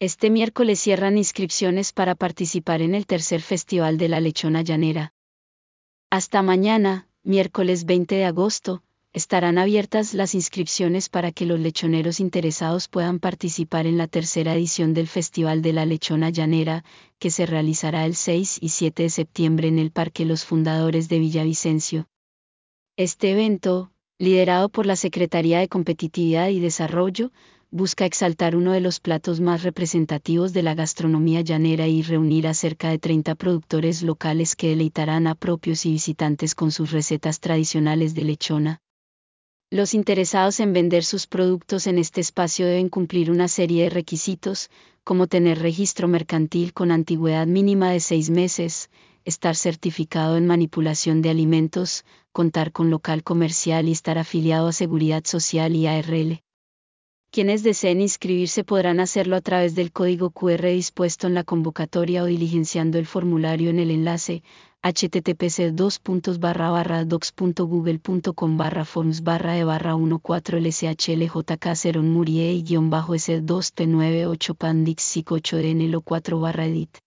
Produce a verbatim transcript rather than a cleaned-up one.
Este miércoles cierran inscripciones para participar en el tercer Festival de la Lechona Llanera. Hasta mañana, miércoles veinte de agosto, estarán abiertas las inscripciones para que los lechoneros interesados puedan participar en la tercera edición del Festival de la Lechona Llanera, que se realizará el seis y siete de septiembre en el Parque Los Fundadores de Villavicencio. Este evento, liderado por la Secretaría de Competitividad y Desarrollo, busca exaltar uno de los platos más representativos de la gastronomía llanera y reunir a cerca de treinta productores locales que deleitarán a propios y visitantes con sus recetas tradicionales de lechona. Los interesados en vender sus productos en este espacio deben cumplir una serie de requisitos, como tener registro mercantil con antigüedad mínima de seis meses, estar certificado en manipulación de alimentos, contar con local comercial y estar afiliado a Seguridad Social y A R L. Quienes deseen inscribirse podrán hacerlo a través del código cu erre dispuesto en la convocatoria o diligenciando el formulario en el enlace h t t p c dos puntos barra barra docs punto google punto com barra forms barra e barra catorce l s h l j k cero murie y guión bajo s dos p nueve ocho pandix ocho d n l cuatro barra edit.